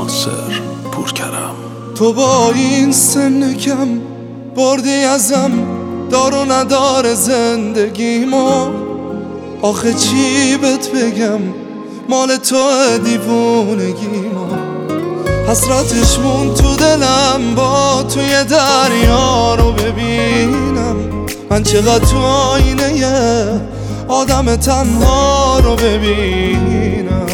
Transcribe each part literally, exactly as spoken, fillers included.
ناصر پورکرم. تو با این سن کم بردی ازم دار و ندار زندگیمو، آخه چی بهت بگم مال تو دیوونگیمو. حسرتش مون تو دلم با توی دریا رو ببینم، من چقدر تو آینه یه آدم تنها رو ببینم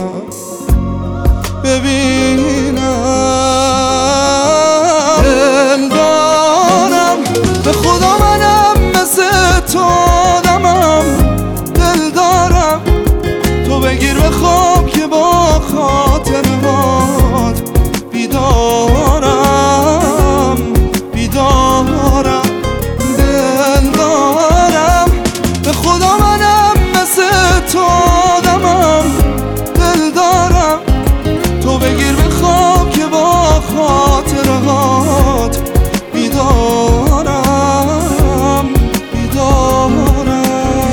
ببینم دل دارم به خدا منم مثل تو آدمم، دل دارم تو بگیر به خواب که با خاطرهات بیدارم بیدارم. دل دارم به خدا منم مثل تو آدمم، دل دارم تو بگیر به خواب که با خاطرهات بیدارم بیدارم.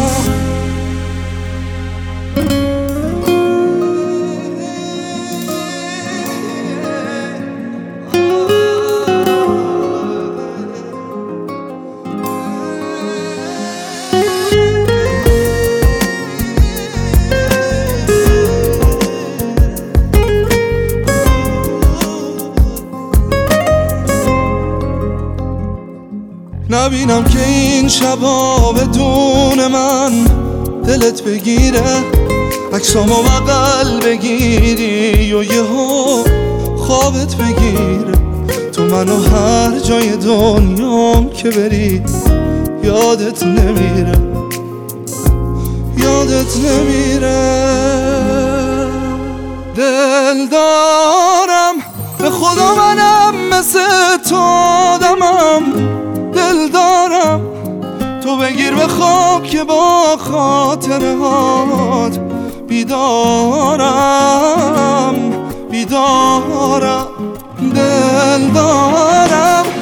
نبینم که این شبا بدون من دلت بگیره، عکسامو بغل بگیری و یهو خوابت بگیره. تو منو هر جای دنیام که بری یادت نمیره یادت نمیره. دل دارم به خدا منم مثل تو آدمم، دل دارم تو بگیر به خواب که با خاطرهات بیدارم بیدارم. دل دارم